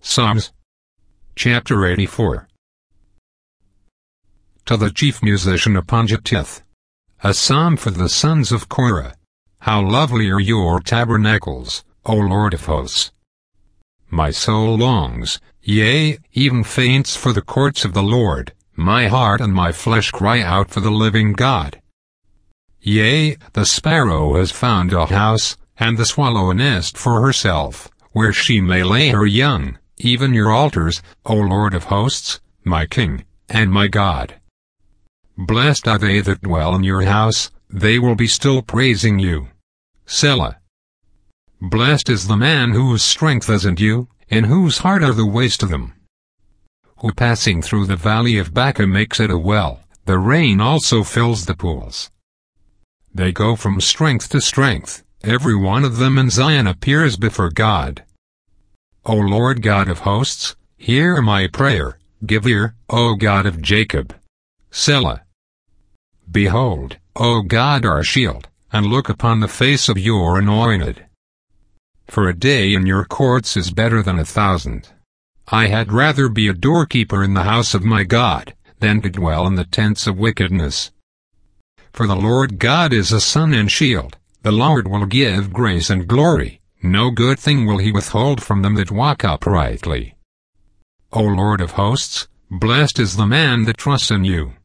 Psalms chapter 84. To the chief musician upon Gittith. A psalm for the sons of Korah. How lovely are your tabernacles, O Lord of hosts! My soul longs, yea, even faints for the courts of the Lord. My heart and my flesh cry out for the living God. Yea, the sparrow has found a house, and the swallow a nest for herself, where she may lay her young, even your altars, O Lord of hosts, my King, and my God. Blessed are they that dwell in your house, they will be still praising you. Selah. Blessed is the man whose strength is in you, in whose heart are the ways to them. Who passing through the valley of Baca makes it a well, the rain also fills the pools. They go from strength to strength, every one of them in Zion appears before God. O Lord God of hosts, hear my prayer, give ear, O God of Jacob. Selah. Behold, O God our shield, and look upon the face of your anointed. For a day in your courts is better than 1,000. I had rather be a doorkeeper in the house of my God, than to dwell in the tents of wickedness. For the Lord God is a sun and shield, the Lord will give grace and glory, no good thing will he withhold from them that walk uprightly. O Lord of hosts, blessed is the man that trusts in you.